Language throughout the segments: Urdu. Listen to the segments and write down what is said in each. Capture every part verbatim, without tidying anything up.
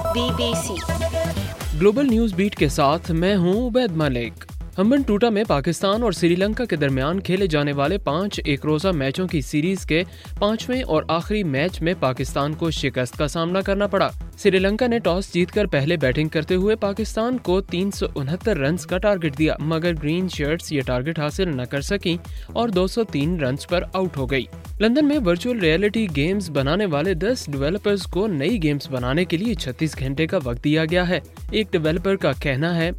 Be B C global news beat کے ساتھ میں ہوں عبید ملک۔ ہمبن ٹوٹا میں پاکستان اور سری لنکا کے درمیان کھیلے جانے والے پانچ ایک روزہ میچوں کی سیریز کے پانچویں اور آخری میچ میں پاکستان کو شکست کا سامنا کرنا پڑا۔ سری لنکا نے ٹاس جیت کر پہلے بیٹنگ کرتے ہوئے پاکستان کو تین سو انہتر رنز کا ٹارگٹ دیا، مگر گرین شرٹس یہ ٹارگٹ حاصل نہ کر سکیں اور دو سو تین رنز پر آؤٹ ہو گئی۔ لندن میں ورچوئل ریئلٹی گیمز بنانے والے دس ڈیولپرز کو نئی گیمز بنانے کے لیے چھتیس گھنٹے کا وقت دیا گیا ہے۔ ایک ڈیولپر کا کہنا ہے،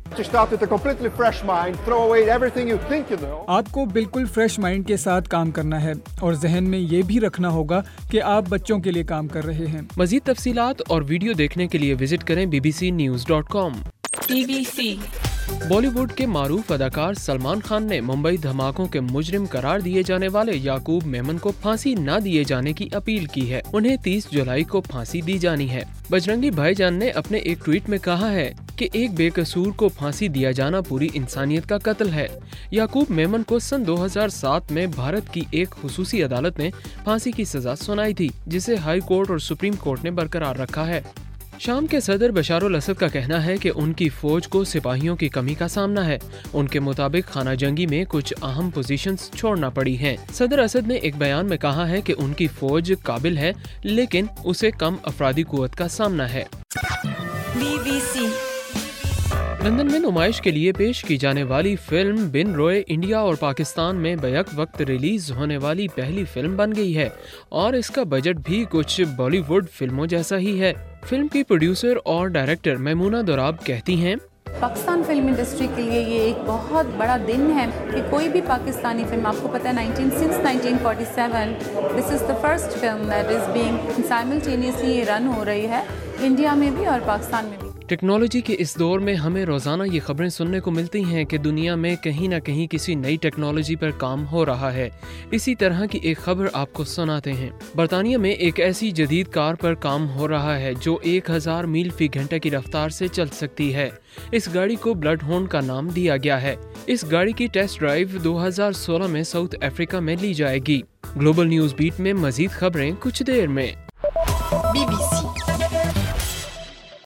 آپ کو بالکل فریش مائنڈ کے ساتھ کام کرنا ہے اور ذہن میں یہ بھی رکھنا ہوگا کہ آپ بچوں کے لیے کام کر رہے ہیں۔ مزید تفصیلات اور ویڈیو دیکھنے کے لیے وزٹ کریں B B C news dot com. B B C Bollywood کے معروف اداکار سلمان خان نے ممبئی دھماکوں کے مجرم قرار دیے جانے والے یعقوب میمن کو پھانسی نہ دیے جانے کی اپیل کی ہے۔ انہیں تیس جولائی کو پھانسی دی جانی ہے۔ بجرنگی بھائی جان نے اپنے ایک ٹویٹ میں کہا ہے کہ ایک بے قصور کو پھانسی دیا جانا پوری انسانیت کا قتل ہے۔ یعقوب میمن کو سن دو ہزار سات میں بھارت کی ایک خصوصی عدالت نے پھانسی کی سزا سنائی تھی، جسے ہائی کورٹ اور سپریم کورٹ نے برقرار رکھا ہے۔ شام کے صدر بشار الاسد کا کہنا ہے کہ ان کی فوج کو سپاہیوں کی کمی کا سامنا ہے۔ ان کے مطابق خانہ جنگی میں کچھ اہم پوزیشنز چھوڑنا پڑی ہیں۔ صدر اسد نے ایک بیان میں کہا ہے کہ ان کی فوج قابل ہے، لیکن اسے کم افرادی قوت کا سامنا ہے۔ بی بی سی لندن میں نمائش کے لیے پیش کی جانے والی فلم بن روئے انڈیا اور پاکستان میں بیک وقت ریلیز ہونے والی پہلی فلم بن گئی ہے، اور اس کا بجٹ بھی کچھ بالی ووڈ فلموں جیسا ہی ہے۔ فلم کی پروڈیوسر اور ڈائریکٹر میمونہ دوراب کہتی ہیں، پاکستان فلم انڈسٹری کے لیے یہ ایک بہت بڑا دن ہے کہ کوئی بھی پاکستانی فلم، آپ کو پتہ ہے nineteen since nineteen forty seven this is the first film that is being simultaneously یہ رن ہو رہی ہے انڈیا میں بھی اور پاکستان میں بھی۔ ٹیکنالوجی کے اس دور میں ہمیں روزانہ یہ خبریں سننے کو ملتی ہیں کہ دنیا میں کہیں نہ کہیں کسی نئی ٹیکنالوجی پر کام ہو رہا ہے۔ اسی طرح کی ایک خبر آپ کو سناتے ہیں۔ برطانیہ میں ایک ایسی جدید کار پر کام ہو رہا ہے جو ایک ہزار میل فی گھنٹہ کی رفتار سے چل سکتی ہے۔ اس گاڑی کو بلڈ ہورن کا نام دیا گیا ہے۔ اس گاڑی کی ٹیسٹ ڈرائیو دو ہزار سولہ میں ساؤتھ افریقہ میں لی جائے گی۔ گلوبل نیوز بیٹ میں مزید خبریں کچھ دیر میں۔